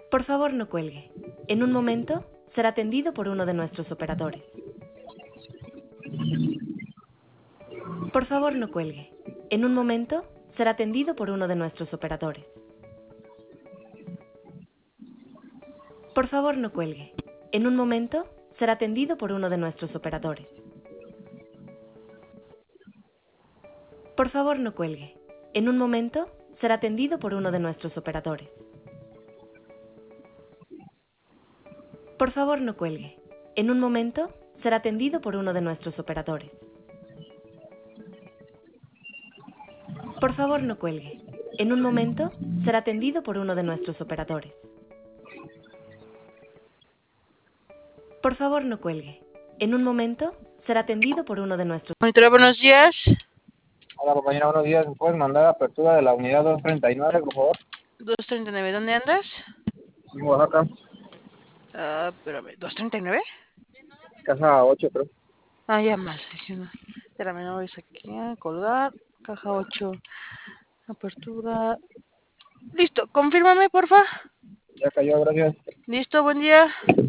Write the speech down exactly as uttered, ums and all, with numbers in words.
Por favor, no cuelgue. En un momento será atendido por uno de nuestros operadores. Por favor, no cuelgue. En un momento será atendido por uno de nuestros operadores. Por favor, no cuelgue. En un momento será atendido por uno de nuestros operadores. Por favor, no cuelgue. En un momento será atendido por uno de nuestros operadores. Por favor, no cuelgue. En un momento será atendido por uno de nuestros operadores. Por favor, no cuelgue. En un momento será atendido por uno de nuestros operadores. Por favor, no cuelgue. En un momento será atendido por uno de nuestros... Monitora, buenos días. Hola compañera, buenos días. ¿Me puedes mandar apertura de la unidad doscientos treinta y nueve, por favor? doscientos treinta y nueve, ¿dónde andas? En Oaxaca, Ah, espérame, ¿doscientos treinta y nueve? casa ocho, creo. Ah, ya más. Dije, no. Espérame, no ves aquí. A colgar. Caja ocho. Apertura. Listo, confírmame, porfa. Ya cayó, gracias. Listo, buen día.